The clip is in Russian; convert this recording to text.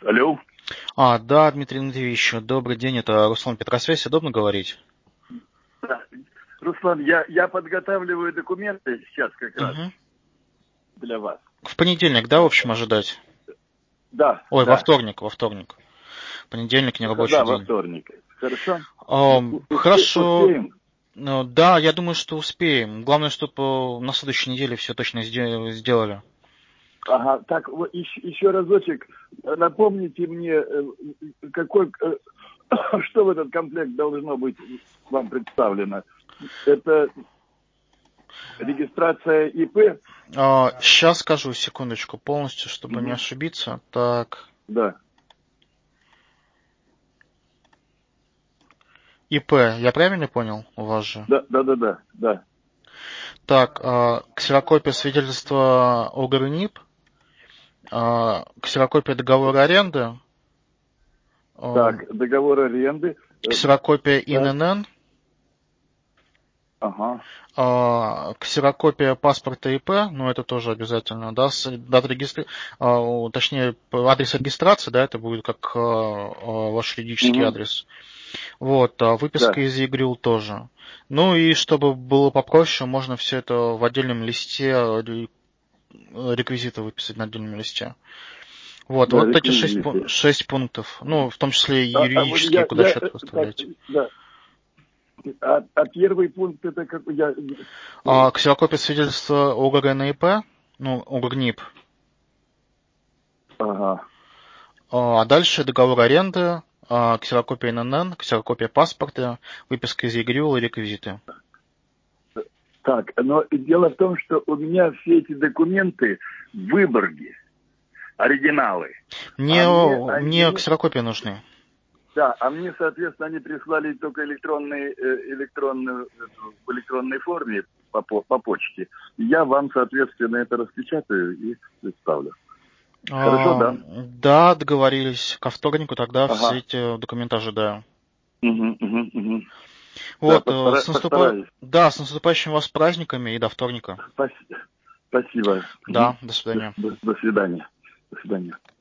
Алло. Да, Дмитрий Дмитриевич, добрый день, это Руслан Петросвязь, удобно говорить? Да. Руслан, я подготавливаю документы сейчас как раз Угу. для вас. В понедельник, да, в общем, ожидать? Да, Ой, во да. вторник. Понедельник, нерабочий Да, во день. вторник. Хорошо? Хорошо, Успеем? да, я думаю, что успеем. Главное, чтобы на следующей неделе все точно сделали. Ага, так, вот еще разочек. Напомните мне, какой, что в этот комплект должно быть вам представлено. Это регистрация ИП? Сейчас скажу, секундочку, полностью, чтобы не ошибиться. Так, Да. ИП, я правильно понял у вас же? Да. Так, ксерокопия свидетельства о ГРНИП, ксерокопия договора аренды, Так, договор аренды. ксерокопия Так, ИНН, ага. ксерокопия паспорта ИП, ну это тоже обязательно, да, дата точнее, адрес регистрации, да, это будет как ваш юридический Угу. адрес. Вот, выписка Да. из ЕГРЮЛ тоже. Ну и чтобы было попроще, можно все это в отдельном листе, реквизиты выписать на отдельном листе. Да, Вот эти реквизиты. 6 пунктов, ну, в том числе и Вот юридические, куда счет так, выставлять. да. Первый пункт это как я. Ксерокопия свидетельства о ОГР на ИП, ну, ОГРНИП. Ага. А дальше договор аренды, ксерокопия ННН, ксерокопия паспорта, выписка из ЕГРЮЛ и реквизиты. Так, но дело в том, что у меня все эти документы в Выборге, оригиналы. Мне ксерокопии нужны. Да, а мне, соответственно, они прислали только в электронной форме по почте. Я вам, соответственно, это распечатаю и представлю. Хорошо, да? Да, договорились. Ко вторнику тогда все Ага. эти документы ожидаю. Угу. Да, Вот, постараюсь. да, с наступающими вас праздниками и до вторника. Спасибо. Да, до свидания. До свидания. До свидания.